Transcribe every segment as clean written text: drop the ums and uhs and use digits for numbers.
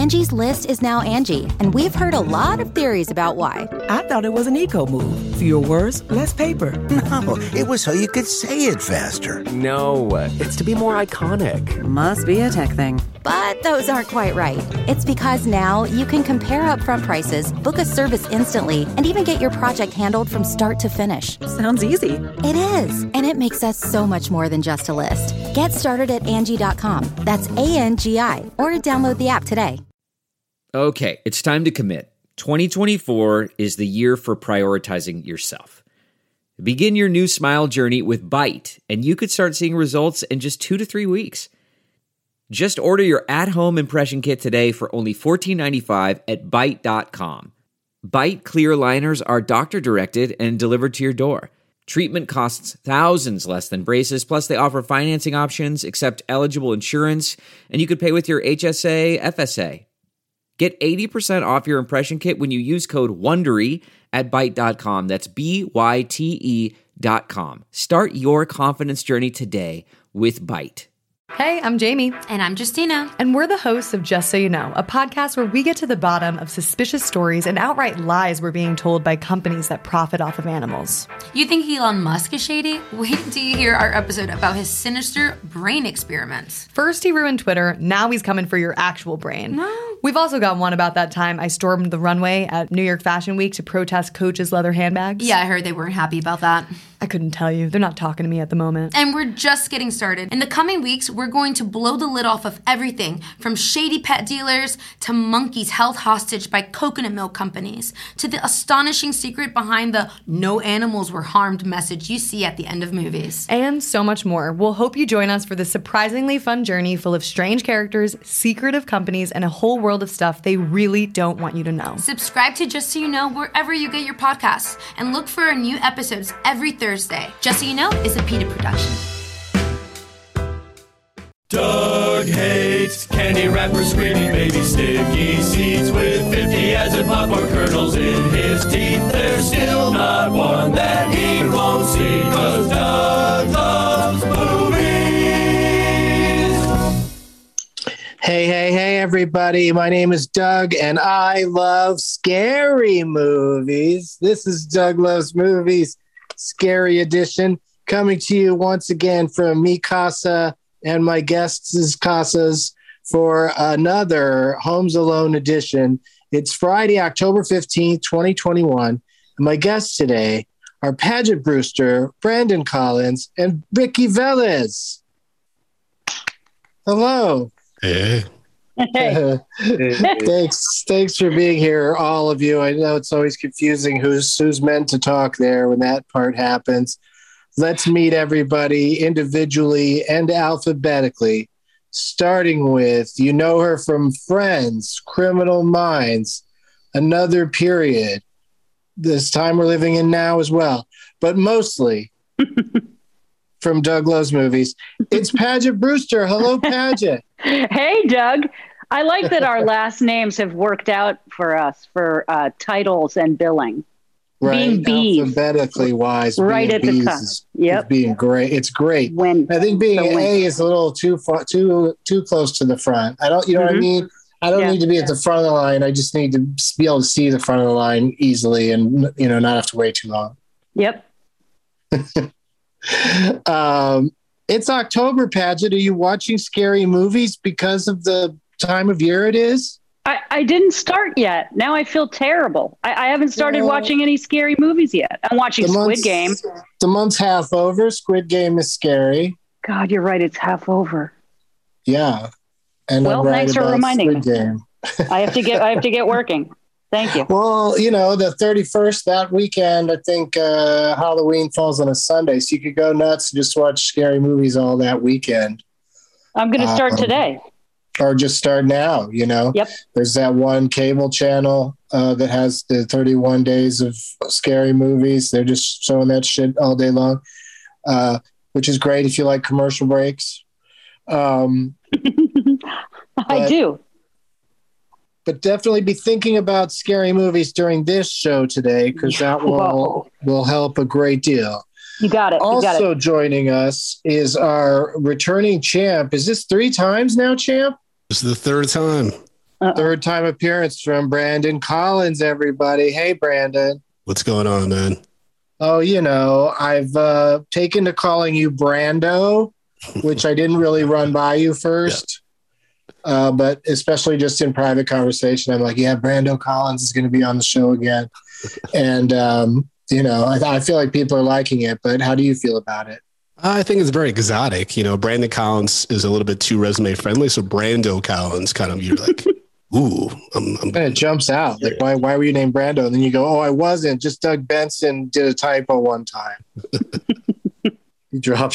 Angie's List is now Angie, and we've heard a lot of theories about why. I thought it was an eco move. Fewer words, less paper. No, it was so you could say it faster. No, it's to be more iconic. Must be a tech thing. But those aren't quite right. It's because now you can compare upfront prices, book a service instantly, and even get your project handled from start to finish. Sounds easy. It is, and it makes us so much more than just a list. Get started at Angie.com. That's ANGI, or download the app today. Okay, it's time to commit. 2024 is the year for prioritizing yourself. Begin your new smile journey with Byte, and you could start seeing results in just 2 to 3 weeks. Just order your at-home impression kit today for only $14.95 at Byte.com. Byte clear liners are doctor-directed and delivered to your door. Treatment costs thousands less than braces, plus they offer financing options, accept eligible insurance, and you could pay with your HSA, FSA. Get 80% off your impression kit when you use code WONDERY at Byte.com. That's BYTE.com. Start your confidence journey today with Byte. Hey, I'm Jamie. And I'm Justina. And we're the hosts of Just So You Know, a podcast where we get to the bottom of suspicious stories and outright lies we're being told by companies that profit off of animals. You think Elon Musk is shady? Wait till you hear our episode about his sinister brain experiments. First he ruined Twitter, now he's coming for your actual brain. No. We've also got one about that time I stormed the runway at New York Fashion Week to protest Coach's leather handbags. Yeah, I heard they weren't happy about that. I couldn't tell you. They're not talking to me at the moment. And we're just getting started. In the coming weeks, we're going to blow the lid off of everything from shady pet dealers to monkeys held hostage by coconut milk companies to the astonishing secret behind the "no animals were harmed" message you see at the end of movies. And so much more. We'll hope you join us for this surprisingly fun journey full of strange characters, secretive companies, and a whole world of stuff they really don't want you to know. Subscribe to Just So You Know wherever you get your podcasts and look for our new episodes every Thursday. Just So You Know is a PETA production. Doug hates candy wrappers, screaming baby sticky seeds with 50 acid popcorn kernels in his teeth. There's still not one that he won't see, 'cause Doug loves movies. Hey, everybody. My name is Doug, and I love scary movies. This is Doug Loves Movies, Scary Edition, coming to you once again from mi casa and my guests' casas for another Homes Alone edition. It's Friday, October 15th, 2021. And my guests today are Paget Brewster, Brandon Collins, and Ricky Velez. Hello. Hey. Thanks for being here, all of you. I know it's always confusing who's meant to talk there when that part happens. Let's meet everybody individually and alphabetically, starting with, you know her from Friends, Criminal Minds, Another Period, this time we're living in now as well, but mostly from Doug Loves Movies. It's Paget Brewster. Hello, Paget. Hey, Doug. I like that our last names have worked out for us for titles and billing. Right, being bees, alphabetically wise, right being at the bees top. is Yep, being great. It's great. When I think being A is a little too far, too close to the front. I don't, you know what I mean? I don't need to be at the front of the line. I just need to be able to see the front of the line easily, and not have to wait too long. Yep. It's October, Paget. Are you watching scary movies because of the time of year it is? I didn't start yet. Now I feel terrible. I haven't started watching any scary movies yet. I'm watching Squid Game. The month's half over. Squid Game is scary. God, you're right. It's half over. Yeah. And well, thanks for reminding me. Game. I have to get working. Thank you. Well, the 31st, that weekend, I think Halloween falls on a Sunday, so you could go nuts and just watch scary movies all that weekend. I'm going to start today. Or just start now, Yep. There's that one cable channel that has the 31 days of scary movies. They're just showing that shit all day long, which is great if you like commercial breaks. I do. But definitely be thinking about scary movies during this show today, because that will help a great deal. You got it. Also joining us is our returning champ. Is this 3 times now, champ? This is the 3rd time. Third time appearance from Brandon Collins, everybody. Hey, Brandon. What's going on, man? Oh, I've taken to calling you Brando, which I didn't really run by you first. Yeah. But especially just in private conversation, I'm like, yeah, Brando Collins is going to be on the show again. And, I feel like people are liking it, but how do you feel about it? I think it's very exotic. Brandon Collins is a little bit too resume friendly. So Brando Collins kind of, you're like, ooh. And it jumps out. Like, why were you named Brando? And then you go, oh, I wasn't. Just Doug Benson did a typo one time. He dropped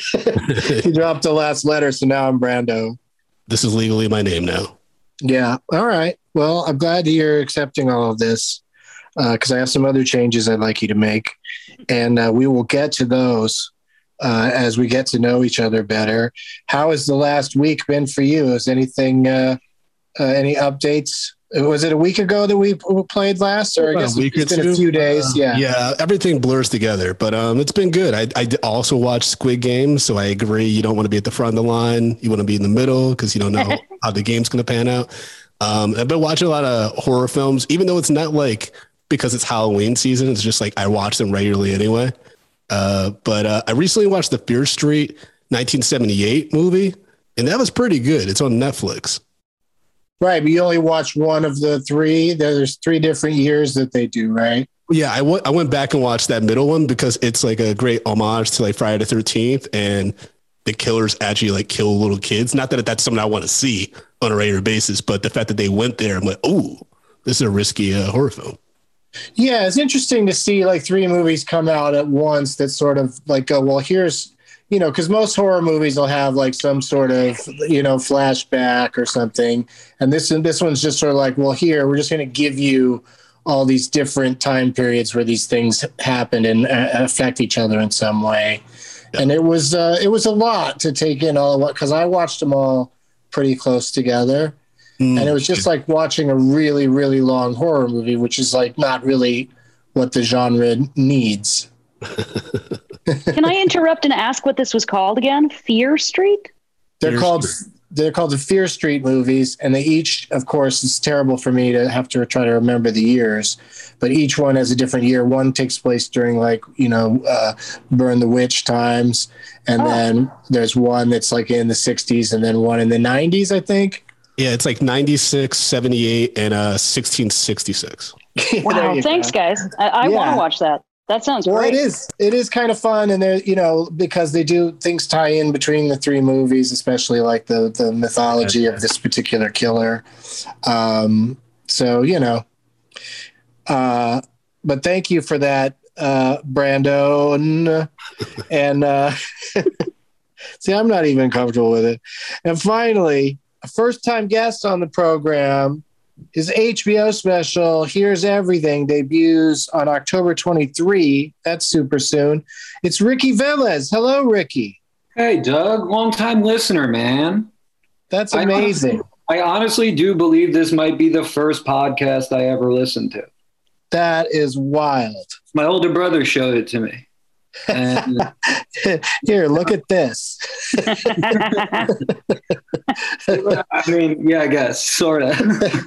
the last letter, so now I'm Brando. This is legally my name now. Yeah. All right. Well, I'm glad that you're accepting all of this because I have some other changes I'd like you to make. And we will get to those as we get to know each other better. How has the last week been for you? Has anything, any updates? Was it a week ago that we played last? Or I guess it's been a few days. Yeah, everything blurs together, but it's been good. I also watched Squid Game, so I agree. You don't want to be at the front of the line. You want to be in the middle because you don't know how the game's going to pan out. I've been watching a lot of horror films, even though it's not like because it's Halloween season. It's just like I watch them regularly anyway. But I recently watched the Fear Street 1978 movie, and that was pretty good. It's on Netflix. Right, but you only watch one of the three. There's 3 different years that they do, right? Yeah, I went back and watched that middle one because it's like a great homage to like Friday the 13th, and the killers actually like kill little kids. Not that that's something I want to see on a regular basis, but the fact that they went there, I'm like, oh, this is a risky horror film. Yeah, it's interesting to see like 3 movies come out at once that sort of like go, well, here's, because most horror movies will have like some sort of, flashback or something. And this one's just sort of like, well, here, we're just going to give you all these different time periods where these things happen and affect each other in some way. Yeah. And it was a lot to take in all of what, because I watched them all pretty close together. And it was just like watching a really, really long horror movie, which is like not really what the genre needs. Can I interrupt and ask what this was called again? Fear Street? They're called the Fear Street movies, and they each, of course, it's terrible for me to have to try to remember the years, but each one has a different year. One takes place during Burn the Witch times, and then there's one that's like in the 60s, and then one in the 90s, I think. Yeah, it's like 96, 78, and 1666. Wow, thanks, guys. I want to watch that. That sounds great. It is kind of fun. And they're, because they do things tie in between the 3 movies, especially like the mythology of this particular killer. But thank you for that, Brando. And see, I'm not even comfortable with it. And finally, a first-time guest on the program. His HBO special, Here's Everything, debuts on October 23. That's super soon. It's Ricky Velez. Hello, Ricky. Hey, Doug. Long-time listener, man. That's amazing. I honestly do believe this might be the first podcast I ever listened to. That is wild. My older brother showed it to me. And here, look at this. I mean, yeah, I guess sort of.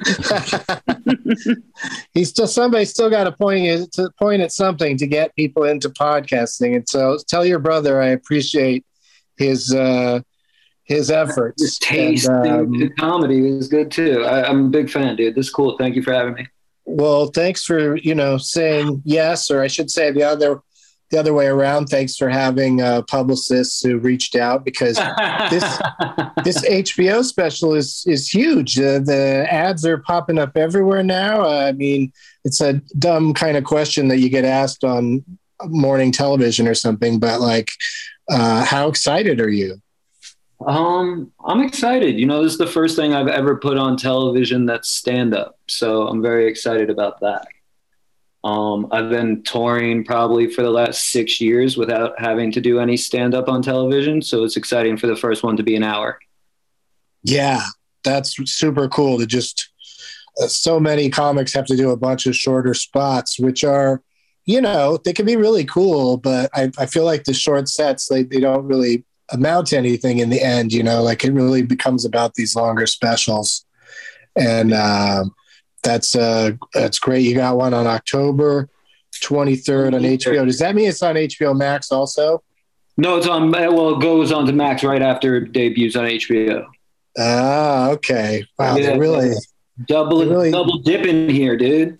Somebody's still got to point at something to get people into podcasting, and so tell your brother I appreciate his efforts. His taste in comedy is good too. I'm a big fan, dude. This is cool. Thank you for having me. Well, thanks for saying yes, or I should say the other way around. Thanks for having publicists who reached out, because this HBO special is huge. The ads are popping up everywhere now. I mean, it's a dumb kind of question that you get asked on morning television or something, but like, how excited are you? I'm excited. This is the first thing I've ever put on television that's stand-up. So I'm very excited about that. I've been touring probably for the last 6 years without having to do any stand-up on television. So it's exciting for the first one to be an hour. Yeah, that's super cool to just so many comics have to do a bunch of shorter spots, which are, they can be really cool, but I feel like the short sets, they don't really amount to anything in the end, like it really becomes about these longer specials. And that's great. You got one on October 23rd on HBO. Does that mean it's on HBO Max also? No, it's on. Well, it goes on to Max right after it debuts on HBO. Ah, okay. Wow, Yeah, they really double dipping here, dude.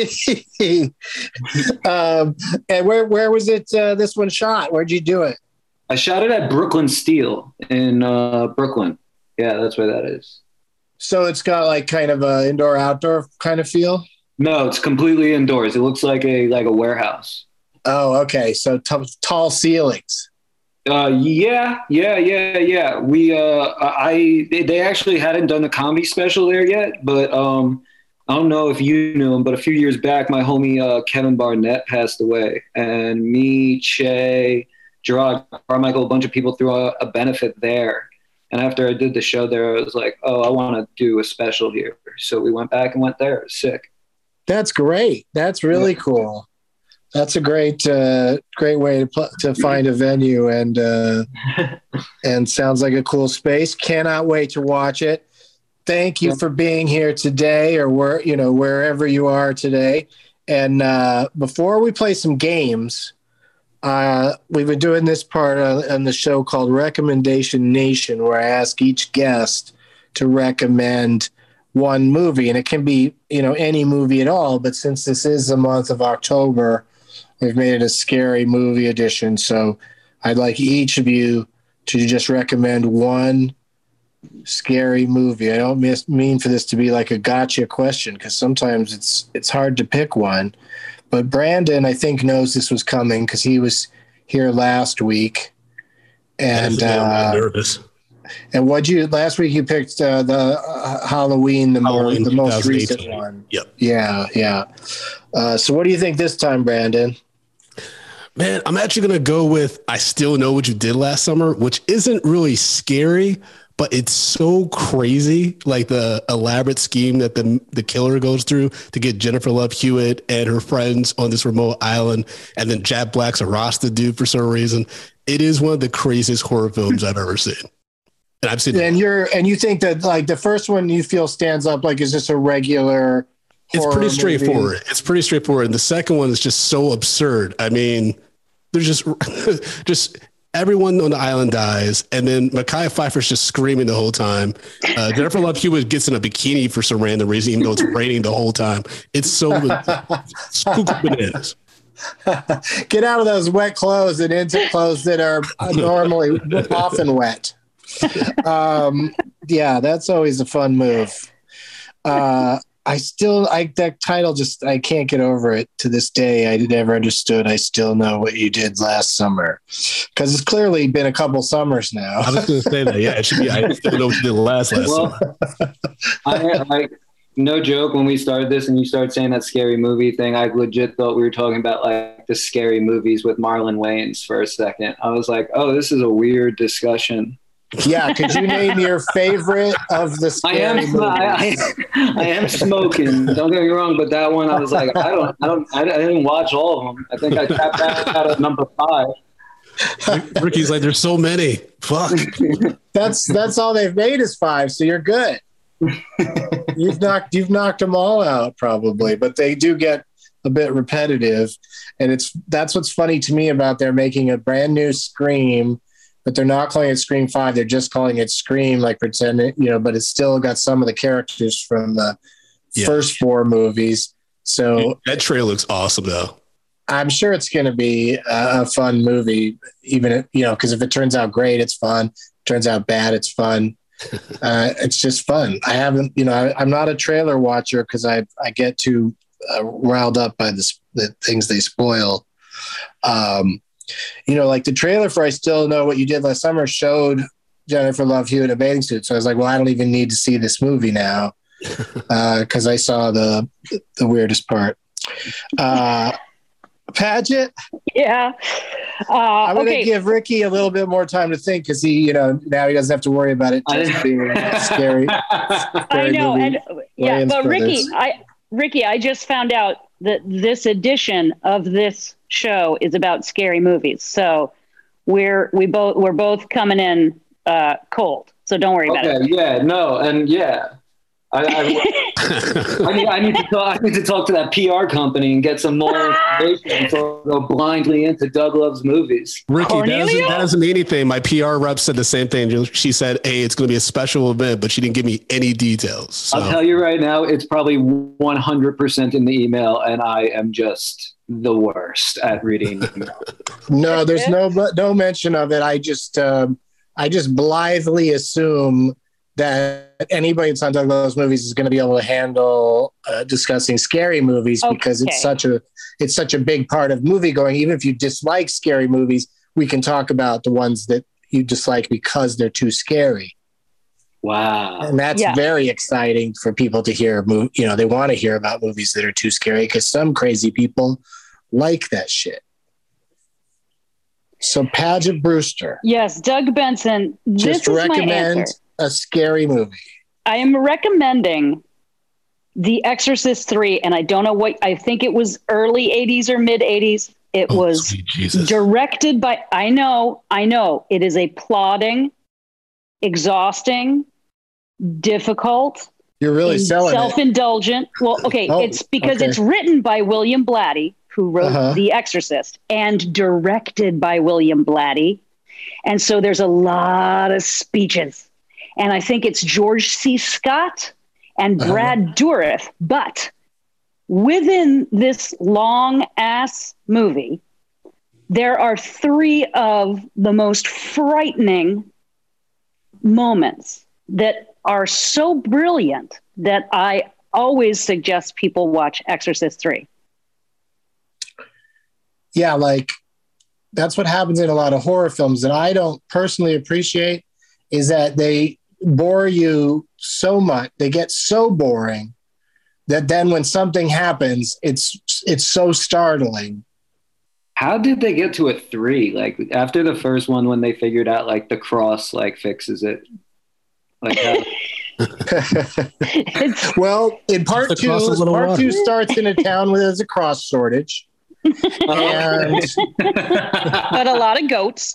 And where was it? This one shot? Where'd you do it? I shot it at Brooklyn Steel in Brooklyn. Yeah, that's where that is. So it's got like kind of a indoor outdoor kind of feel. No, it's completely indoors. It looks like a warehouse. Oh, okay. So tall ceilings. Yeah. We they actually hadn't done the comedy special there yet, but I don't know if you knew him, but a few years back, my homie Kevin Barnett passed away, and me, Che, Gerard Carmichael, a bunch of people threw a benefit there. And after I did the show there, I was like, oh, I want to do a special here. So we went back and went there. It was sick. That's great. That's really cool. That's a great way to find a venue, and sounds like a cool space. Cannot wait to watch it. Thank you for being here today, or wherever you are today. And before we play some games, we've been doing this part on the show called Recommendation Nation, where I ask each guest to recommend one movie, and it can be any movie at all. But since this is the month of October, we've made it a scary movie edition. So I'd like each of you to just recommend one scary movie. I don't mean for this to be like a gotcha question, because sometimes it's hard to pick one. But Brandon, I think, knows this was coming because he was here last week. And I'm nervous. And last week you picked the Halloween, the most recent one. Yep. Yeah. So what do you think this time, Brandon? Man, I'm actually going to go with I Still Know What You Did Last Summer, which isn't really scary, but it's so crazy, like the elaborate scheme that the killer goes through to get Jennifer Love Hewitt and her friends on this remote island, and then Jack Black's a Rasta dude for some reason. It is one of the craziest horror films I've ever seen. And I've seen it. And you think that like the first one you feel stands up like is just a regular It's pretty straightforward. Movie? It's pretty straightforward. And the second one is just so absurd. I mean, there's just everyone on the island dies, and then Mekhi Phifer's just screaming the whole time. Jennifer Love Hewitt gets in a bikini for some random reason, even though it's raining the whole time. It's so bananas. Get out of those wet clothes and into clothes that are normally often wet. Yeah, that's always a fun move. That title I can't get over it to this day. I never understood I Still Know What You Did Last Summer, because it's clearly been a couple summers now. I was going to say that. Yeah, it should be I Still Know What You Did Last summer. No joke, when we started this and you started saying that scary movie thing, I legit thought we were talking about like the scary movies with Marlon Wayans for a second. I was like, oh, this is a weird discussion. Yeah, could you name your favorite of the scary movies? I am smoking. Don't get me wrong, but that one I was like, I didn't watch all of them. I think I tapped out at number 5. Ricky's like, there's so many. Fuck. That's all they've made is 5, so you're good. You've knocked them all out probably, but they do get a bit repetitive, and that's what's funny to me about they're making a brand new Scream. But they're not calling it Scream 5. They're just calling it Scream, like pretending, but it's still got some of the characters from the first 4 movies. So that trailer looks awesome, though. I'm sure it's going to be a fun movie, even because if it turns out great, it's fun. Turns out bad, it's fun. It's just fun. I haven't, I'm not a trailer watcher because I get too riled up by the things they spoil. Like the trailer for I Still Know What You Did Last Summer showed Jennifer Love Hewitt in a bathing suit. So I was like, well, I don't even need to see this movie now because I saw the weirdest part. Paget? Yeah. I'm going to give Ricky a little bit more time to think because he, now he doesn't have to worry about it just being scary. I know. Movie. And but Ricky, I just found out that this edition of this show is about scary movies. So we're both coming in cold. So don't worry about it. Yeah, no, and yeah. I need to talk to that PR company and get some more information so I'll go blindly into Doug Loves Movies. Ricky, that doesn't mean anything. My PR rep said the same thing. She said, hey, it's going to be a special event, but she didn't give me any details. So. I'll tell you right now, it's probably 100% in the email, and I am just the worst at reading. No, there's no mention of it. I just blithely assume that anybody that's on Doug Loves Movies is going to be able to handle discussing scary movies because it's such a big part of movie going. Even if you dislike scary movies, we can talk about the ones that you dislike because they're too scary. Wow. And that's very exciting for people to hear. They want to hear about movies that are too scary because some crazy people like that shit. So Paget Brewster. Yes, Doug Benson. This is my answer. A scary movie. I am recommending The Exorcist 3, and I don't know I think it was early 80s or mid 80s. It was directed by, I know, it is a plodding, exhausting, difficult. You're really selling self-indulgent. Well, okay, it's because it's written by William Blatty, who wrote The Exorcist, and directed by William Blatty. And so there's a lot of speeches. And I think it's George C. Scott and Brad Dourif. But within this long-ass movie, there are 3 of the most frightening moments that are so brilliant that I always suggest people watch Exorcist 3. Yeah, that's what happens in a lot of horror films that I don't personally appreciate is that they bore you so much. They get so boring that then when something happens, it's so startling. How did they get to a 3? Like after the first one, when they figured out the cross fixes it. Well, in part 2 starts in a town where there's a cross shortage. And but a lot of goats.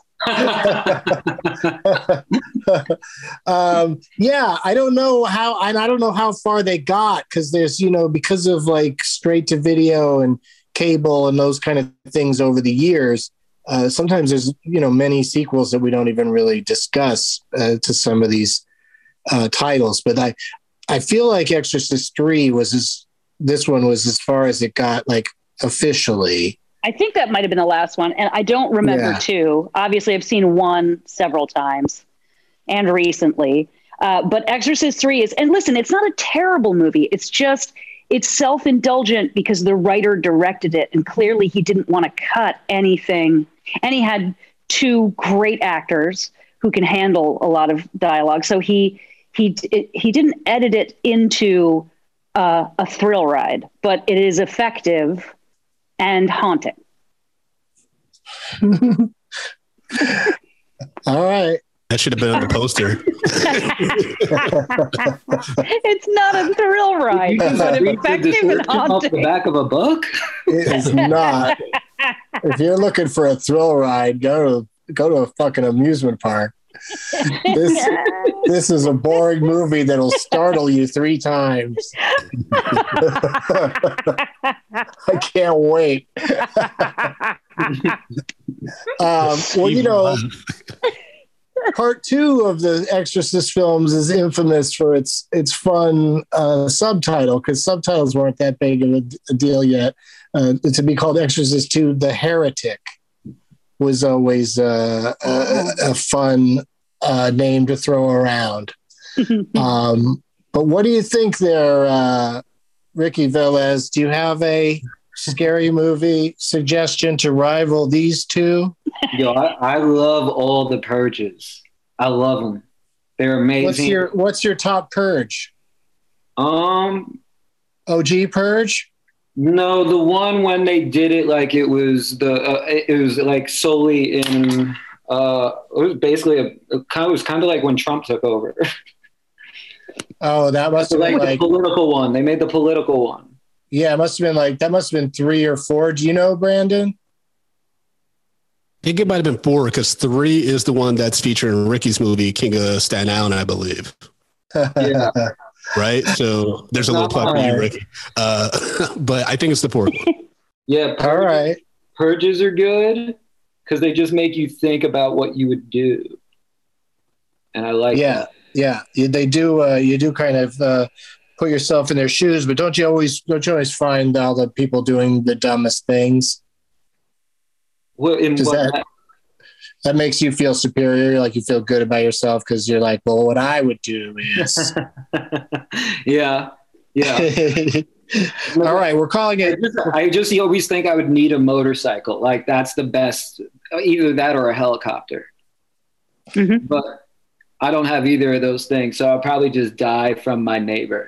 I don't know how, and I don't know how far they got because there's, because of straight to video and cable and those kind of things over the years. Sometimes there's, many sequels that we don't even really discuss to some of these titles. But I feel like Exorcist 3 this one was as far as it got officially. I think that might have been the last one. And I don't remember 2. Obviously, I've seen 1 several times and recently. But Exorcist 3 is, and listen, it's not a terrible movie. It's just, it's self-indulgent because the writer directed it. And clearly he didn't want to cut anything. And he had 2 great actors who can handle a lot of dialogue. So he didn't edit it into a thrill ride, but it is effective and haunting. All right. That should have been on the poster. It's not a thrill ride, but effective and haunting. Off the back of a book? It is not. If you're looking for a thrill ride, go to a fucking amusement park. This is a boring movie that'll startle you 3 times. I can't wait. Part 2 of the Exorcist films is infamous for its fun subtitle, because subtitles weren't that big of a deal yet. To be called Exorcist 2, The Heretic was always a fun name to throw around. But what do you think there, Ricky Velez? Do you have a scary movie suggestion to rival these 2? Yo, I love all the Purges. I love them. They're amazing. What's your top Purge? OG Purge? No, the one when they did it it was solely in. It was basically it was kind of like when Trump took over. Oh, that must have been the political one. They made the political one. Yeah, it must have been that must have been 3 or 4. Do you know, Brandon? I think it might have been 4 because 3 is the one that's featured in Ricky's movie, King of Staten Island, I believe. Yeah. right? So there's a little plug for you, Ricky. But I think it's the pork one. Yeah. All right. Purges are good because they just make you think about what you would do. And I like that. Yeah. They do. You do kind of put yourself in their shoes, but don't you always find all the people doing the dumbest things? Well, that makes you feel superior, like you feel good about yourself because you're like, well, what I would do is. Yeah. All right, we're calling it. I just always think I would need a motorcycle. Like that's the best, either that or a helicopter. Mm-hmm. But I don't have either of those things, so I'll probably just die from my neighbor.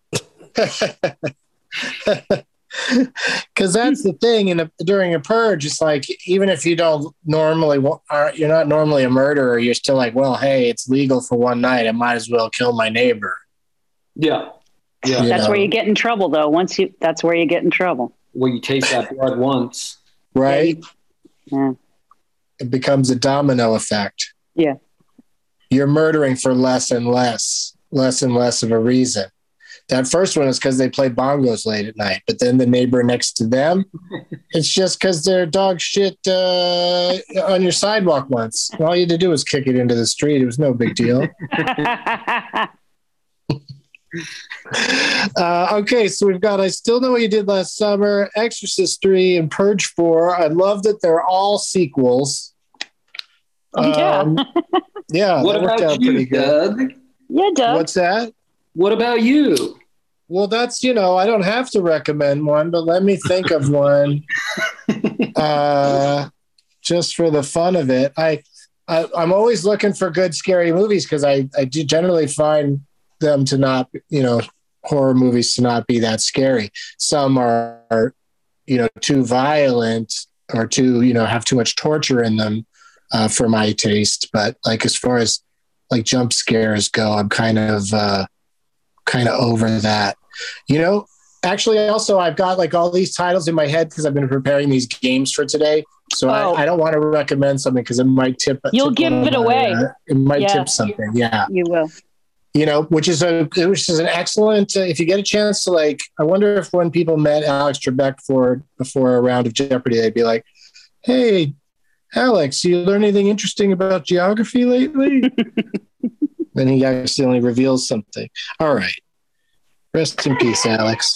Because that's the thing. During a purge, it's like even if you don't normally, you're not normally a murderer, you're still like, well, hey, it's legal for one night. I might as well kill my neighbor. Yeah. That's where you get in trouble, though. That's where you get in trouble. Well, you taste that blood once, right? Yeah. It becomes a domino effect. Yeah. You're murdering for less and less of a reason. That first one is because they play bongos late at night, but then the neighbor next to them, it's just because their dog shit on your sidewalk once. All you had to do was kick it into the street. It was no big deal. Okay, so we've got I Still Know What You Did Last Summer, Exorcist 3, and Purge 4. I love that they're all sequels. Yeah, what about you, Doug? Yeah, Doug. What's that? What about you? Well, that's, I don't have to recommend one, but let me think of one just for the fun of it. I'm always looking for good, scary movies because I do generally find them to not, horror movies to not be that scary. Some are, too violent or too, have too much torture in them for my taste. But like, as far as like jump scares go, I'm kind of over that, actually also I've got like all these titles in my head because I've been preparing these games for today. So I don't want to recommend something because it might tip. You'll give it away. It might tip something. Yeah, you will. Which is an excellent, if you get a chance to I wonder if when people met Alex Trebek before a round of Jeopardy, they'd be like, hey, Alex, you learn anything interesting about geography lately? Then he accidentally reveals something. All right. Rest in peace, Alex.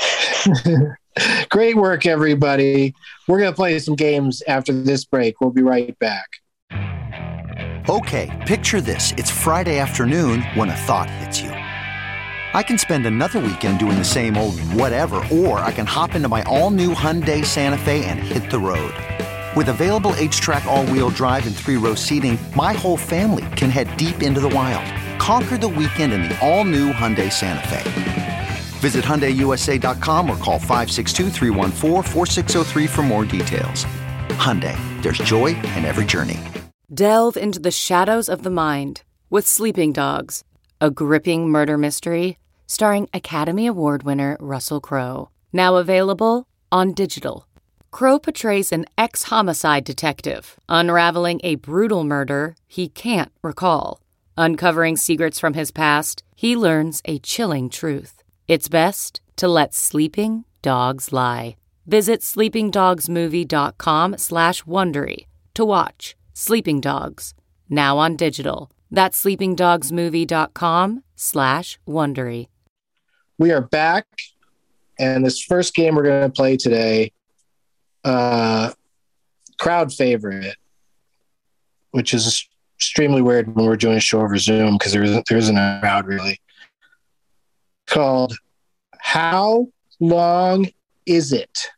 Great work, everybody. We're going to play some games after this break. We'll be right back. Okay, picture this. It's Friday afternoon when a thought hits you. I can spend another weekend doing the same old whatever, or I can hop into my all-new Hyundai Santa Fe and hit the road. With available H-Track all-wheel drive and 3-row seating, my whole family can head deep into the wild. Conquer the weekend in the all-new Hyundai Santa Fe. Visit HyundaiUSA.com or call 562-314-4603 for more details. Hyundai, there's joy in every journey. Delve into the shadows of the mind with Sleeping Dogs, a gripping murder mystery starring Academy Award winner Russell Crowe. Now available on digital. Crowe portrays an ex-homicide detective unraveling a brutal murder he can't recall. Uncovering secrets from his past, he learns a chilling truth. It's best to let sleeping dogs lie. Visit sleepingdogsmovie.com/Wondery to watch Sleeping Dogs, now on digital. That's sleepingdogsmovie.com/Wondery. We are back, and this first game we're going to play today, crowd favorite, which is extremely weird when we're doing a show over Zoom because there isn't a crowd really. Called How Long Is It?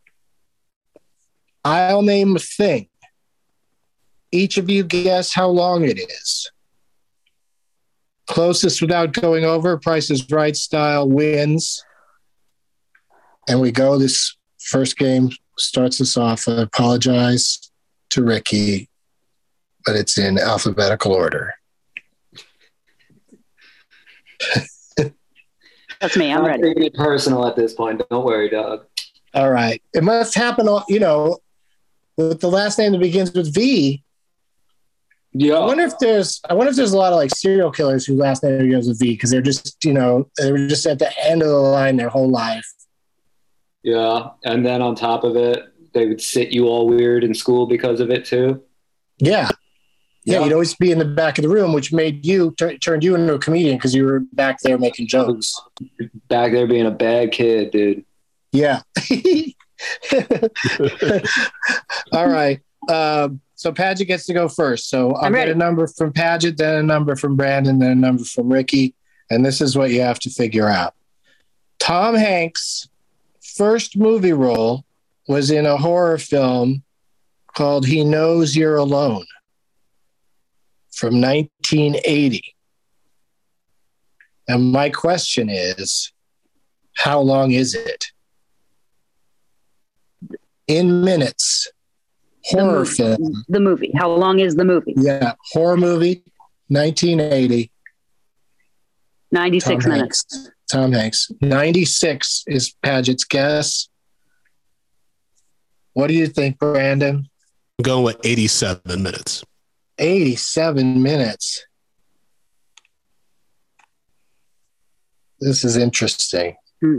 I'll name a thing. Each of you guess how long it is. Closest without going over, Price is Right style wins. And we go. This first game starts us off. I apologize to Ricky, but it's in alphabetical order. That's me. I'm ready. Taking it personal at this point. Don't worry, Doug. All right. It must happen, with the last name that begins with V. Yeah. I wonder if there's a lot of like serial killers whose last name begins with V because they're just, they were just at the end of the line their whole life. Yeah. And then on top of it, they would sit you all weird in school because of it too. Yeah. Yeah. You'd always be in the back of the room, which made you turned you into a comedian because you were back there making jokes. Back there being a bad kid, dude. Yeah. All right. So Paget gets to go first. So I'll get a number from Paget, then a number from Brandon, then a number from Ricky. And this is what you have to figure out. Tom Hanks' first movie role was in a horror film called He Knows You're Alone from 1980. And my question is, how long is it? In minutes. Horror film. The movie. How long is the movie? Yeah. Horror movie, 1980. 96 minutes. Tom Hanks. 96 is Paget's guess. What do you think, Brandon? I'm going with 87 minutes. 87 minutes. This is interesting.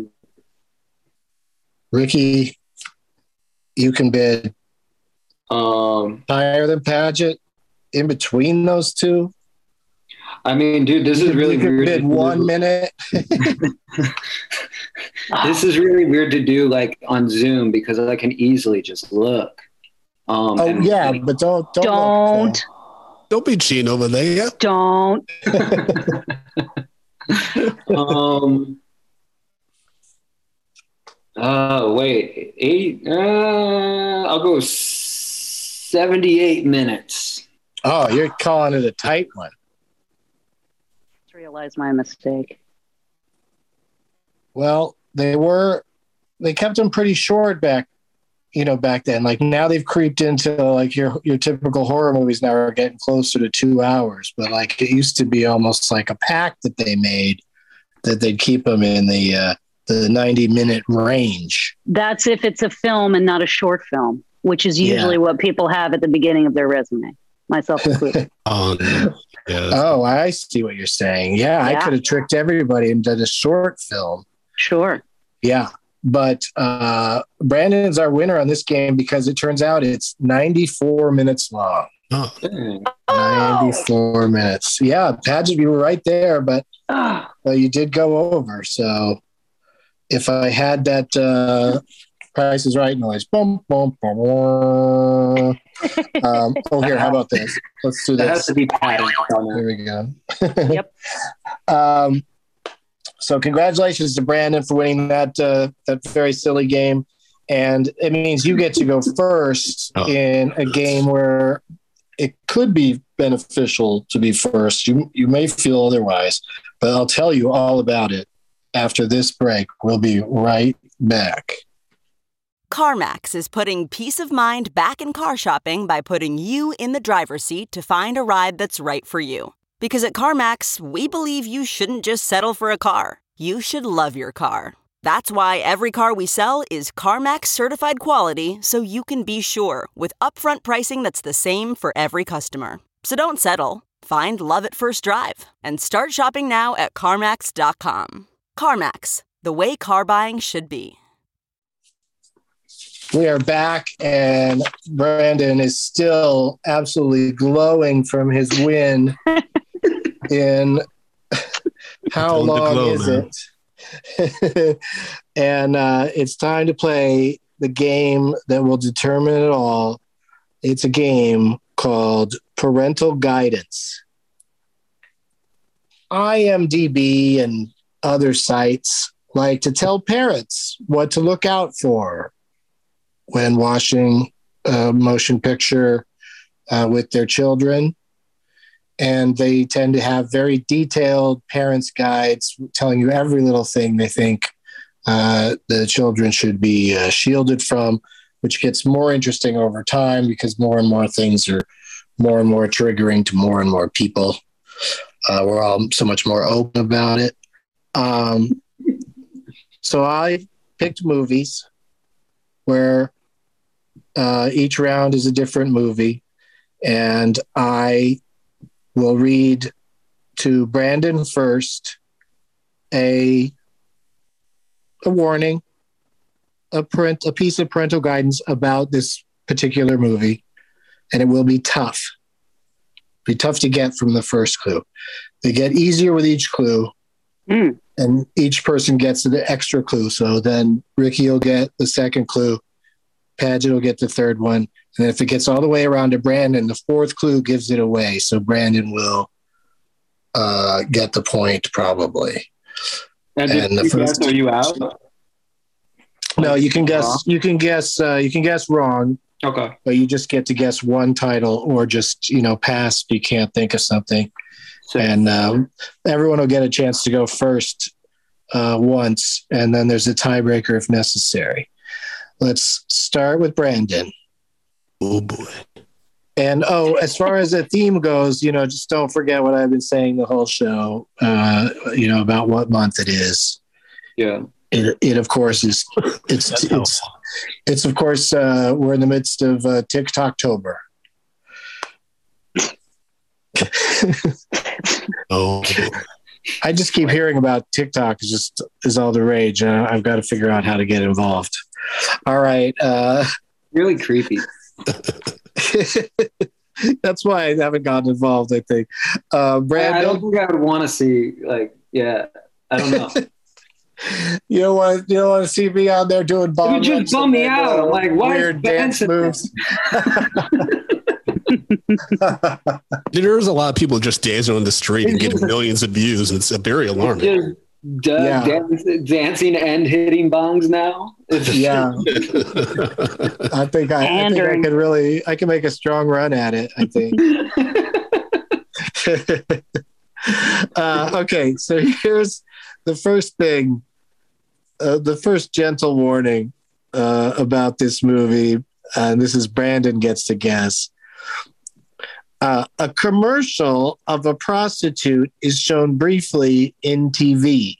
Ricky, you can bid higher than Paget in between those two. I mean, dude, this is really weird. Bid 1 minute. This is really weird to do like on Zoom because I can easily just look. But don't be cheating over there. Don't. Wait, 8. I'll go 78 minutes. Oh, you're calling it a tight one. Just realized my mistake. Well, they kept them pretty short back then. Like now they've creeped into like your typical horror movies now are getting closer to 2 hours, but like it used to be almost like a pact that they made that they'd keep them in the 90-minute range. That's if it's a film and not a short film, which is usually what people have at the beginning of their resume, myself included. Oh, I see what you're saying. Yeah, I could have tricked everybody into a short film. Sure. Yeah. But Brandon's our winner on this game because it turns out it's 94 minutes long. Oh. 94 minutes. Yeah, Paget, you were right there, but you did go over. So if I had that Price is Right noise. Boom, boom, boom. Here, how about this? Let's do this. That has to be padded. Here we go. Yep. So congratulations to Brandon for winning that very silly game. And it means you get to go first in a game where it could be beneficial to be first. You may feel otherwise, but I'll tell you all about it after this break. We'll be right back. CarMax is putting peace of mind back in car shopping by putting you in the driver's seat to find a ride that's right for you. Because at CarMax, we believe you shouldn't just settle for a car. You should love your car. That's why every car we sell is CarMax certified quality, so you can be sure with upfront pricing that's the same for every customer. So don't settle. Find love at first drive and start shopping now at CarMax.com. CarMax, the way car buying should be. We are back, and Brandon is still absolutely glowing from his win in How Long Is It? And it's time to play the game that will determine it all. It's a game called Parental Guidance. IMDb and other sites like to tell parents what to look out for when watching a motion picture with their children. And they tend to have very detailed parents' guides telling you every little thing they think the children should be shielded from, which gets more interesting over time because more and more things are more and more triggering to more and more people. We're all so much more open about it. So I picked movies where each round is a different movie. And I will read to Brandon first a warning, a piece of parental guidance about this particular movie, and it will be tough. Be tough to get from the first clue. They get easier with each clue, and each person gets the extra clue. So then Ricky will get the second clue, Padgett will get the third one, and if it gets all the way around to Brandon, the fourth clue gives it away. So Brandon will get the point probably. And the first, are you out? No, you can guess. You can guess wrong. Okay. But you just get to guess one title, or just pass if you can't think of something. And everyone will get a chance to go first once, and then there's a tiebreaker if necessary. Let's start with Brandon. Oh boy. And as far as the theme goes, just don't forget what I've been saying the whole show. About what month it is. Yeah. It of course is. It's of course we're in the midst of TikToktober. Oh. I just keep hearing about TikTok is all the rage. I've got to figure out how to get involved. All right. Really creepy. That's why I haven't gotten involved, I think. Brandon, I don't think I would want to see I don't know. You don't want to see me out there doing bomb. You just bum me out. I'm like, why weird dance moves? There's a lot of people just dancing on the street and getting millions of views. It's very alarming. Dancing and hitting bongs now. Yeah. I think I can make a strong run at it, I think. Okay, so here's the first thing, the first gentle warning about this movie. This is Brandon gets to guess. A commercial of a prostitute is shown briefly in TV.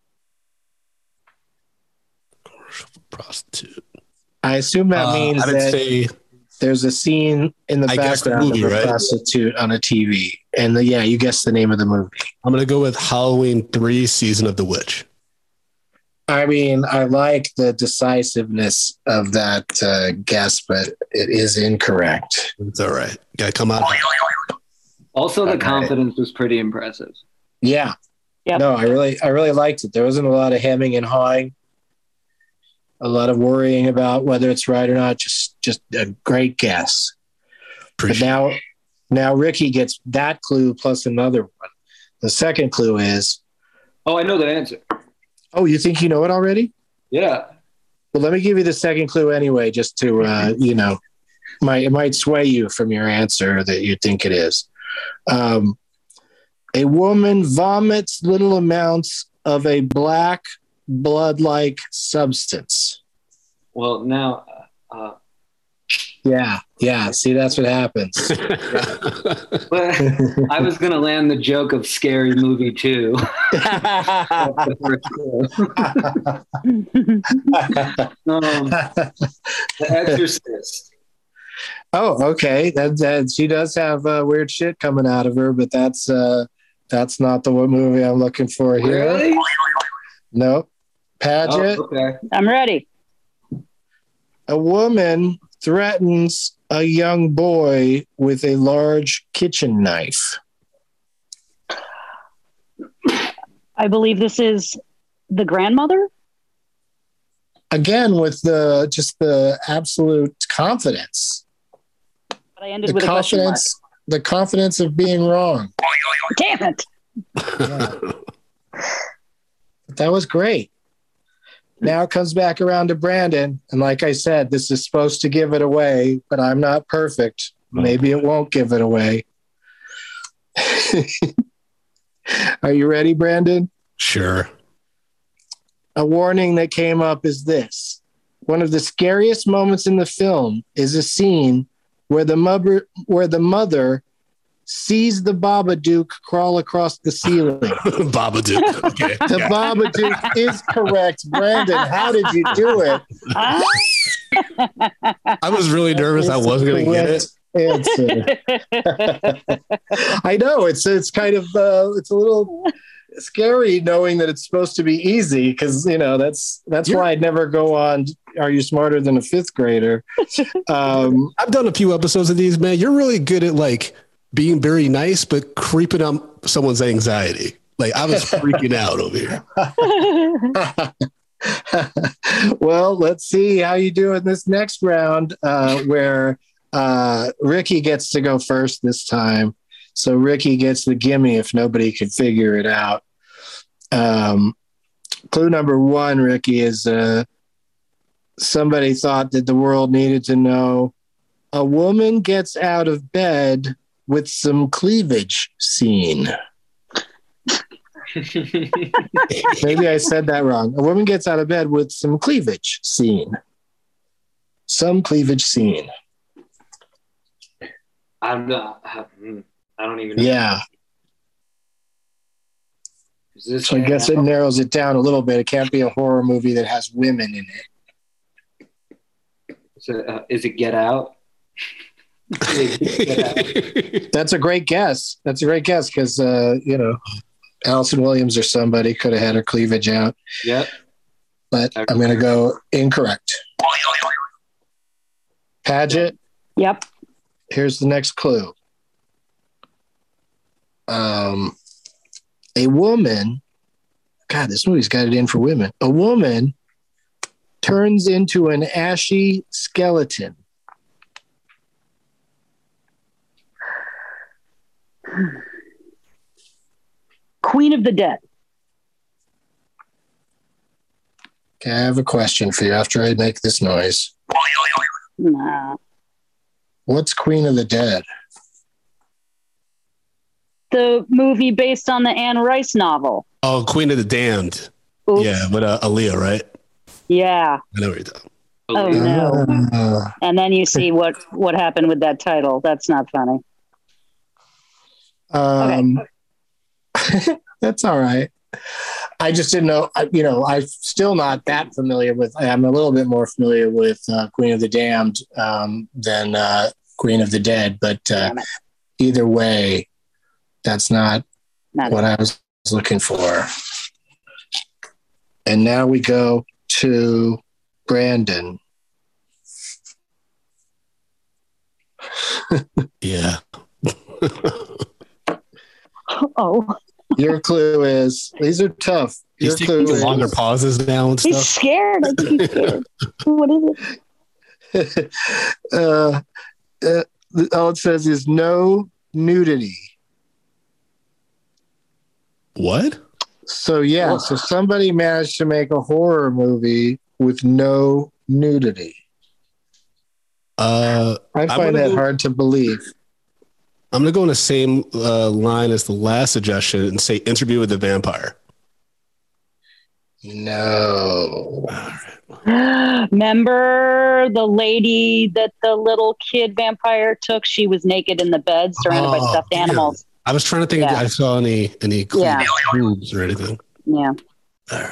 Commercial prostitute. I assume that means that there's a scene in the background of a prostitute on a TV. And you guessed the name of the movie. I'm going to go with Halloween 3: Season of the Witch. I mean, I like the decisiveness of that guess, but it is incorrect. It's all right. Got to come out. Also, the confidence was pretty impressive. Yeah. Yep. No, I really liked it. There wasn't a lot of hemming and hawing, a lot of worrying about whether it's right or not. Just a great guess. But now Ricky gets that clue plus another one. The second clue is. Oh, I know the answer. Oh, you think you know it already? Yeah. Well, let me give you the second clue anyway, just to, it might sway you from your answer that you think it is. A woman vomits little amounts of a black blood-like substance. Well, now... Yeah. See, that's what happens. I was going to land the joke of Scary Movie 2. The Exorcist. Oh, okay. That she does have weird shit coming out of her, but that's not the movie I'm looking for here. Really? Nope. Padgett. Oh, okay. I'm ready. A woman threatens a young boy with a large kitchen knife. I believe this is The Grandmother. Again, with the absolute confidence. But I ended with a question mark. The confidence of being wrong. Damn it. Yeah. That was great. Now it comes back around to Brandon. And like I said, this is supposed to give it away, but I'm not perfect. Maybe it won't give it away. Are you ready, Brandon? Sure. A warning that came up is this. One of the scariest moments in the film is a scene where the mother sees the Babadook crawl across the ceiling. Babadook. Okay. The Babadook is correct. Brandon, how did you do it? I was really nervous I wasn't going to get it. answer. I know it's kind of it's a little scary knowing that it's supposed to be easy because that's why I'd never go on. Are you smarter than a fifth grader? I've done a few episodes of these, man. You're really good at like being very nice, but creeping up someone's anxiety. Like I was freaking out over here. Well, let's see how you do in this next round, where Ricky gets to go first this time. So Ricky gets the gimme if nobody could figure it out. Clue number 1, Ricky, is somebody thought that the world needed to know a woman gets out of bed with some cleavage seen. Maybe I said that wrong. A woman gets out of bed with some cleavage seen. Some cleavage seen. I don't even know. Yeah. So I guess it narrows it down a little bit. It can't be a horror movie that has women in it. Is it Get Out? That's a great guess. Because, Allison Williams or somebody could have had her cleavage out. Yep. But I'm going to go incorrect. Paget? Yep. Here's the next clue. A woman, God, this movie's got it in for women. A woman turns into an ashy skeleton. Queen of the Dead. Okay, I have a question for you after I make this noise. Nah. What's Queen of the Dead? The movie based on the Anne Rice novel. Oh, Queen of the Damned. Oops. Yeah, with Aaliyah, right? Yeah. I know what you're talking. Oh no! And then you see what happened with that title. That's not funny. Okay. That's all right. I just didn't know. I'm still not that familiar with. I'm a little bit more familiar with Queen of the Damned than Queen of the Dead. But either way, that's not what I was looking for. And now we go to Brandon. Yeah. Oh. Your clue is, these are tough. He's taking longer pauses now and stuff. He's scared. I think he's scared. What is it? All it says is no nudity. What? So so somebody managed to make a horror movie with no nudity. I find that hard to believe. I'm going to go on the same line as the last suggestion and say Interview with the Vampire. No. Remember the lady that the little kid vampire took? She was naked in the bed surrounded by stuffed animals. I was trying to think if I saw any clues or anything. Yeah. All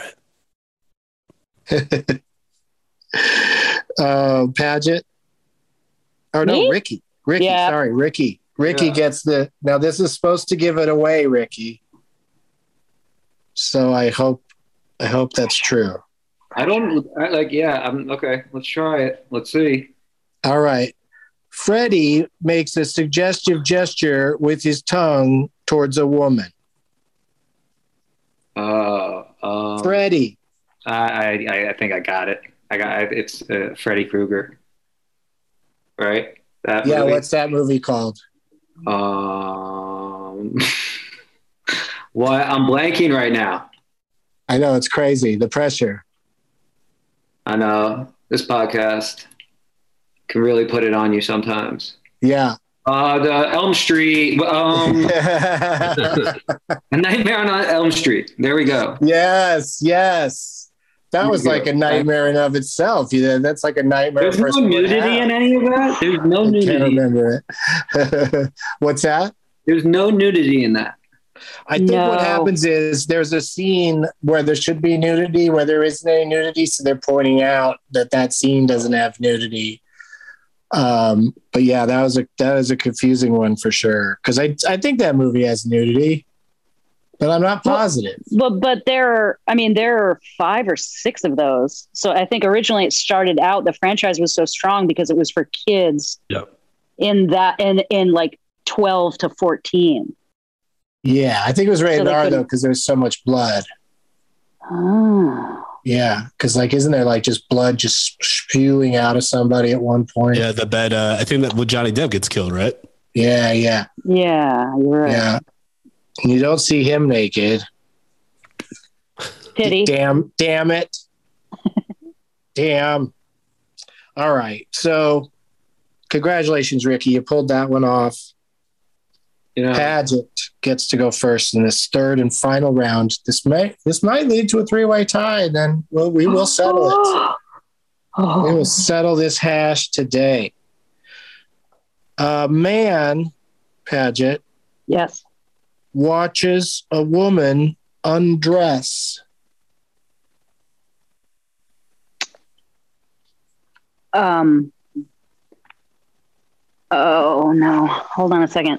right. Paget. Oh, no, Ricky. Yeah. Sorry, Ricky. Ricky gets now this is supposed to give it away, Ricky. So I hope that's true. I'm okay. Let's try it. Let's see. All right. Freddie makes a suggestive gesture with his tongue towards a woman. Freddie. I think I got it. It's Freddy Krueger. Right? That movie? What's that movie called? Well, I'm blanking right now. I know, it's crazy. The pressure. I know. This podcast can really put it on you sometimes. Yeah. The Elm Street. A Nightmare on Elm Street. There we go. Yes. That was like a nightmare in of itself. Yeah, that's like a nightmare. There's no nudity in any of that. There's no nudity. I can't remember it. What's that? There's no nudity in that. I think what happens is there's a scene where there should be nudity, where there isn't any nudity. So they're pointing out that scene doesn't have nudity. But yeah, that is a confusing one for sure. Because I think that movie has nudity, but I'm not positive. But there are 5 or 6 of those. So I think originally it started out, the franchise was so strong because it was for kids. Yep. In like 12 to 14. Yeah, I think it was rated R though because there was so much blood. Oh. Yeah, because like, isn't there like just blood just spewing out of somebody at one point? Yeah, the bed. I think that Johnny Depp gets killed, right? Yeah. Yeah, you're right. Yeah, and you don't see him naked. Pity. Damn it. Damn. All right, so congratulations, Ricky. You pulled that one off. Paget gets to go first in this third and final round. This might lead to a 3-way tie, and then we will settle it. We will settle this hash today. A man, Paget, yes, watches a woman undress. Oh no! Hold on a second.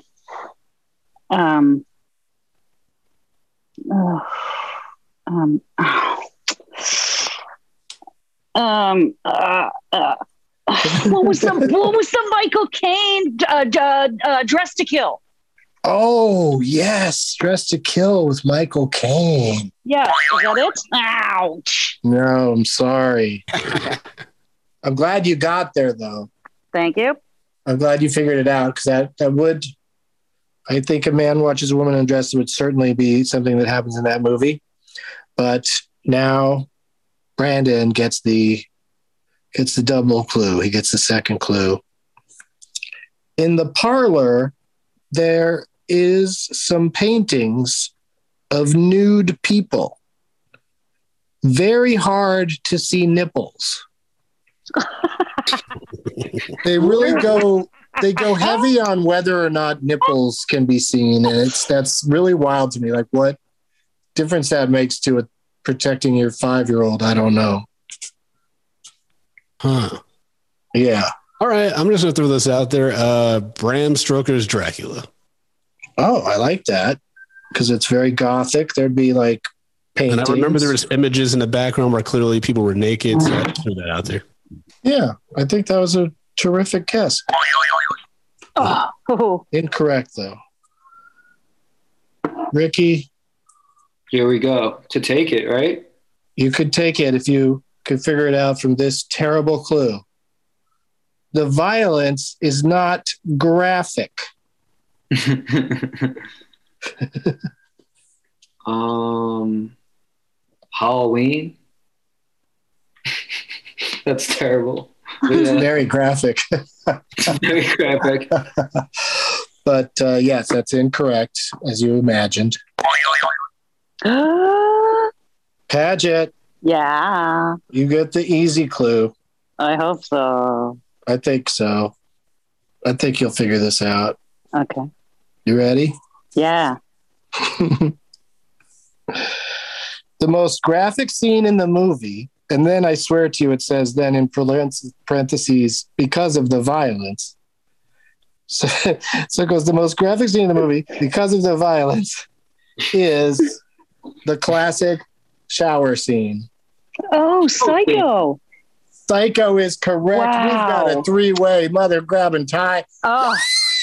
What was the Michael Caine Dress to Kill? Oh yes, Dress to Kill with Michael Caine. Yeah, is that it? Ouch. No, I'm sorry. I'm glad you got there though. Thank you. I'm glad you figured it out because that would. I think a man watches a woman undressed would certainly be something that happens in that movie. But now Brandon gets the double clue. He gets the second clue. In the parlor, there is some paintings of nude people. Very hard to see nipples. They really go heavy on whether or not nipples can be seen, and that's really wild to me. Like, what difference that makes to it protecting your 5-year-old, I don't know. Huh. Yeah. All right, I'm just gonna throw this out there. Bram Stoker's Dracula. Oh, I like that because it's very gothic. There'd be like paintings. And I remember there was images in the background where clearly people were naked. So I threw that out there. Yeah, I think that was a terrific guess. Oh. Incorrect, though. Ricky? Here we go. To take it, right? You could take it if you could figure it out from this terrible clue. The violence is not graphic. Halloween? That's terrible. It's very graphic. Very graphic. But yes, that's incorrect, as you imagined. Paget. Yeah. You get the easy clue. I hope so. I think so. I think you'll figure this out. Okay. You ready? Yeah. The most graphic scene in the movie, and then I swear to you, it says then in parentheses, because of the violence. So it goes, the most graphic scene in the movie, because of the violence, is the classic shower scene. Oh, Psycho. Psycho is correct. Wow. We've got a 3-way mother grabbing tie. Oh.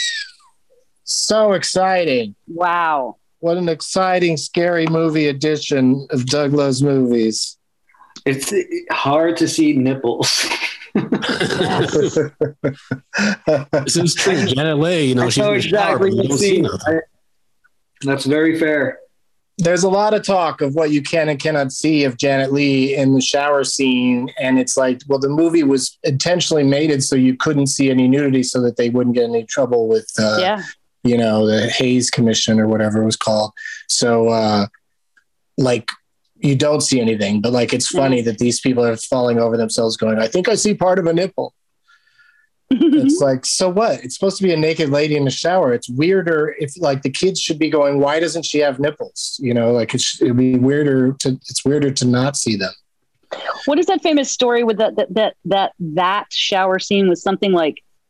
So exciting. Wow. What an exciting, scary movie edition of Doug Loves Movies. It's hard to see nipples. Since Janet Leigh, she's exactly what scene. That's very fair. There's a lot of talk of what you can and cannot see of Janet Leigh in the shower scene. And it's like, well, the movie was intentionally made so you couldn't see any nudity so that they wouldn't get any trouble with, the Hays Commission or whatever it was called. So, you don't see anything, but it's funny that these people are falling over themselves going, I think I see part of a nipple. It's like, so what? It's supposed to be a naked lady in the shower. It's weirder if the kids should be going, why doesn't she have nipples? It'd be weirder it's weirder to not see them. What is that famous story with that shower scene was something like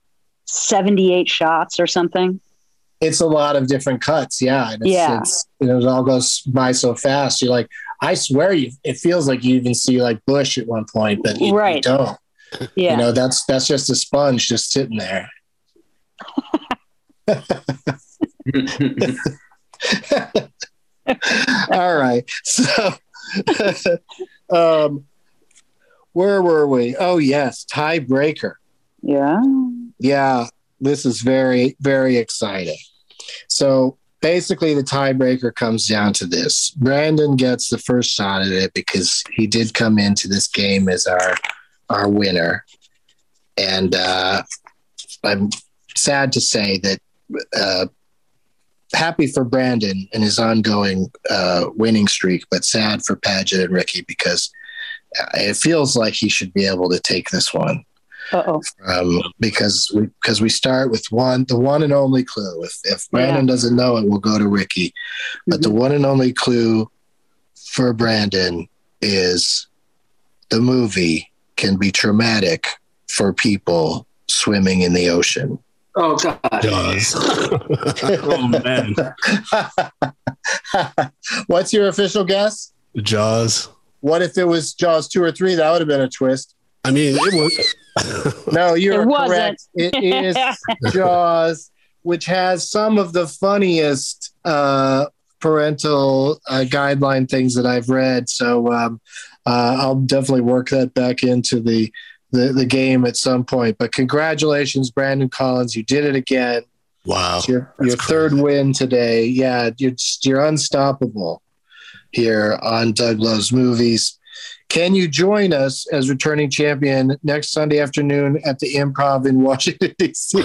78 shots or something. It's a lot of different cuts. Yeah. And it all goes by so fast. You're like, I swear it feels like you even see like Bush at one point, but you don't. Yeah. That's just a sponge just sitting there. All right. So, where were we? Oh, yes. Tiebreaker. Yeah. Yeah. This is very, very exciting. So basically the tiebreaker comes down to this. Brandon gets the first shot at it because he did come into this game as our winner. And I'm sad to say that happy for Brandon and his ongoing winning streak, but sad for Paget and Ricky because it feels like he should be able to take this one. Because we start with the one and only clue. If Brandon doesn't know it, we'll go to Ricky. But the one and only clue for Brandon is the movie can be traumatic for people swimming in the ocean. Oh, God. Jaws. Oh, man. What's your official guess? Jaws. What if it was Jaws 2 or 3? That would have been a twist. I mean, it was. No, you're correct. It is Jaws, which has some of the funniest parental guideline things that I've read. So I'll definitely work that back into the game at some point. But congratulations, Brandon Collins. You did it again. Wow. It's your third win today. Yeah, you're unstoppable here on Doug Loves Movies. Can you join us as returning champion next Sunday afternoon at the Improv in Washington, D.C.?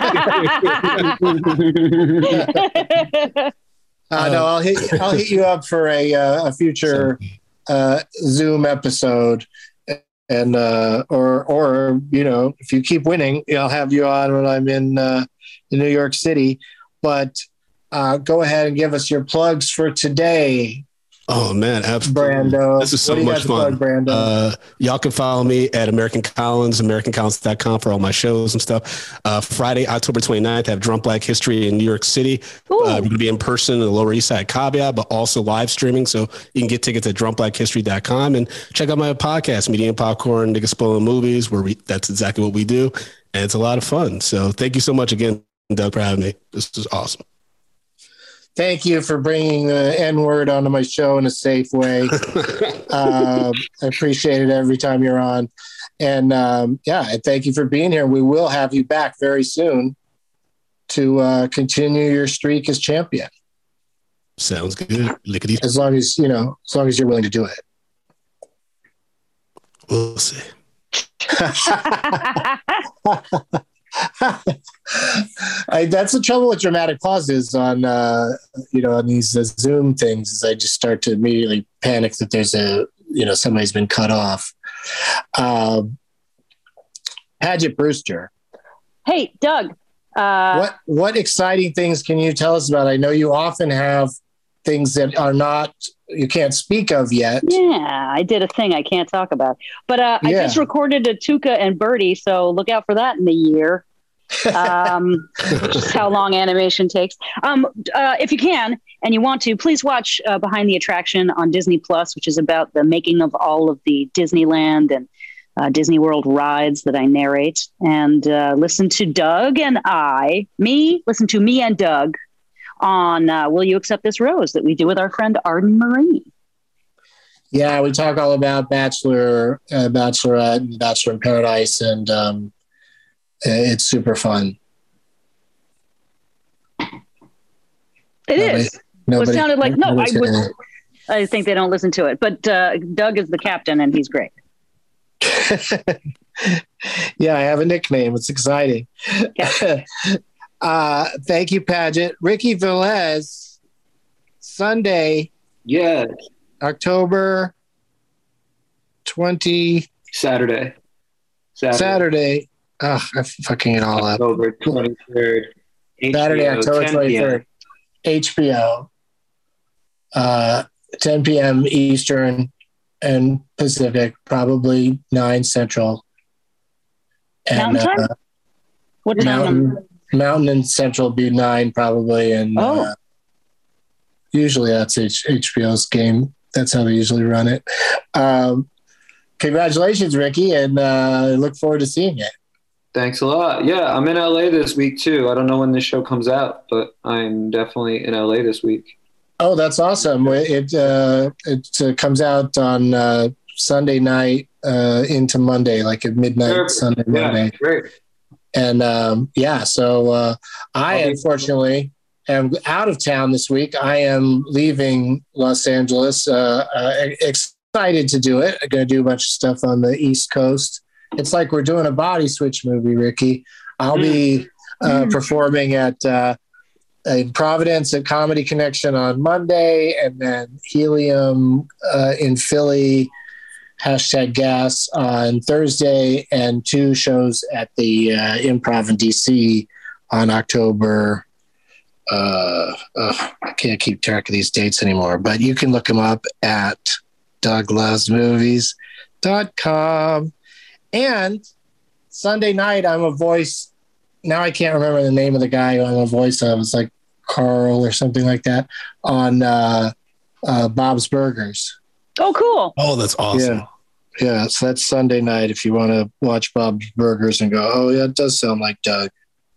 No, I'll hit you up for a future Zoom episode, and or if you keep winning, I'll have you on when I'm in New York City. But go ahead and give us your plugs for today. Oh man, absolutely. Brando. This is so much fun. Y'all can follow me at American Collins, AmericanCollins.com for all my shows and stuff. Friday, October 29th, I have Drunk Black History in New York City. We're going to be in person in the Lower East Side Caveat, but also live streaming. So you can get tickets at drunkblackhistory.com and check out my podcast, Media and Popcorn, Niggas Spoiling Movies, where that's exactly what we do. And it's a lot of fun. So thank you so much again, Doug, for having me. This is awesome. Thank you for bringing the N-word onto my show in a safe way. I appreciate it every time you're on. And and thank you for being here. We will have you back very soon to continue your streak as champion. Sounds good. Lickety. As long as you're willing to do it. We'll see. That's the trouble with dramatic pauses on on these Zoom things is I just start to immediately panic that there's somebody's been cut off. Paget Brewster. Hey, Doug. What exciting things can you tell us about? I know you often have things that you can't speak of yet. Yeah, I did a thing I can't talk about. But I just recorded a Tuca and Birdie, so look out for that in a year. Just how long animation takes. If you can and you want to, please watch Behind the Attraction on Disney Plus, which is about the making of all of the Disneyland and Disney World rides that I narrate. And listen to Doug and listen to me and Doug on Will You Accept This Rose that we do with our friend Arden Marine. Yeah, we talk all about Bachelor, Bachelorette, and Bachelor in Paradise, and it's super fun. It is. It sounded like I think they don't listen to it, but Doug is the captain and he's great. Yeah, I have a nickname. It's exciting. Yeah. Thank you, Paget. Ricky Velez, Sunday. Yeah. October 20. Saturday. Oh, I'm fucking it all up. October 23rd. Saturday, October 23rd. HBO. 10 p.m. Eastern and Pacific, probably 9 Central. And, Mountain time? What time? Mountain and Central be 9 probably, and usually that's HBO's game. That's how they usually run it. Congratulations, Ricky, and I look forward to seeing it. Thanks a lot. Yeah, I'm in LA this week too. I don't know when this show comes out, but I'm definitely in LA this week. Oh, that's awesome. It comes out on Sunday night into Monday, like at midnight, Sunday, Monday. Great. And so I unfortunately am out of town this week. I am leaving Los Angeles. Excited to do it. I'm going to do a bunch of stuff on the East Coast. It's like we're doing a body switch movie, Ricky. I'll be performing at in Providence at Comedy Connection on Monday, and then Helium in Philly, #gas on Thursday, and 2 shows at the Improv in DC on October. I can't keep track of these dates anymore, but you can look them up at douglovesmovies.com. And Sunday night, I'm a voice. Now I can't remember the name of the guy I'm a voice of. It's like Carl or something like that on Bob's Burgers. Oh, cool. Oh, that's awesome. Yeah. So that's Sunday night if you want to watch Bob's Burgers and go, oh, yeah, it does sound like Doug.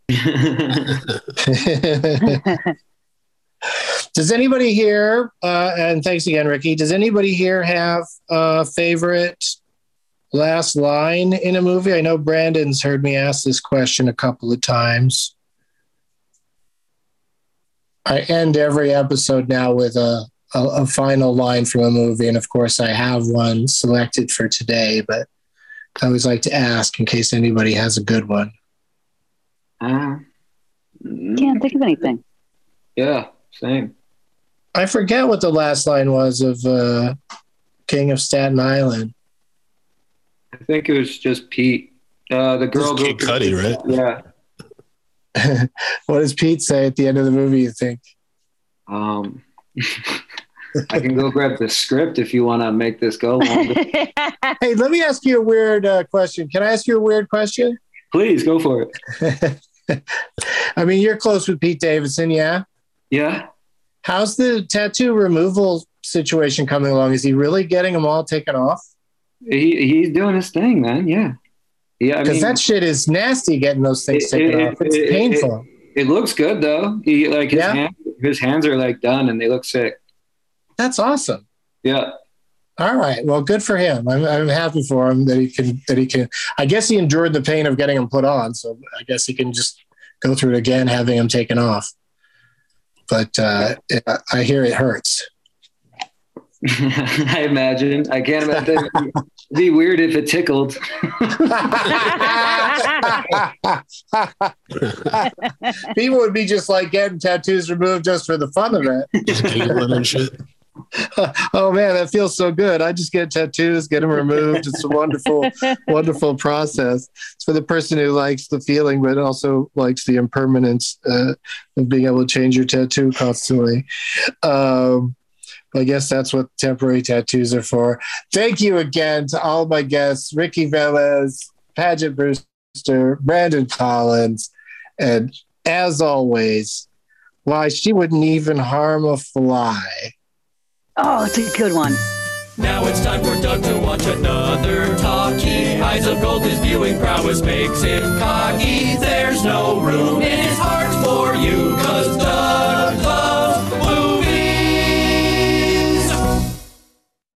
Does anybody here, and thanks again, Ricky, does anybody here have a favorite last line in a movie? I know Brandon's heard me ask this question a couple of times. I end every episode now with a final line from a movie, and of course I have one selected for today, but I always like to ask in case anybody has a good one. Can't think of anything. Yeah, same. I forget what the last line was of King of Staten Island. I think it was just Pete. The girl. Kid Cudi, right? Yeah. What does Pete say at the end of the movie, you think? I can go grab the script if you want to make this go longer. Hey, let me ask you a weird question. Can I ask you a weird question? Please, go for it. I mean, you're close with Pete Davidson, yeah? Yeah. How's the tattoo removal situation coming along? Is he really getting them all taken off? He's doing his thing, man. Yeah. Yeah. Because that shit is nasty getting those things taken off. It's painful. It looks good though. His hands are like done and they look sick. That's awesome. Yeah. All right. Well, good for him. I'm happy for him that he can. I guess he endured the pain of getting them put on, so I guess he can just go through it again, having them taken off. But I hear it hurts. I imagine. I can't imagine. It'd be weird if it tickled. People would be just like getting tattoos removed just for the fun of it. Oh man, that feels so good. I just get tattoos, get them removed. It's a wonderful, wonderful process. It's for the person who likes the feeling, but also likes the impermanence of being able to change your tattoo constantly. I guess that's what temporary tattoos are for. Thank you again to all my guests, Ricky Velez, Paget Brewster, Brandon Collins, and as always, why she wouldn't even harm a fly. Oh, it's a good one. Now it's time for Doug to watch another talkie. Eyes of gold, his viewing prowess makes him cocky. There's no room in his heart for you, 'cause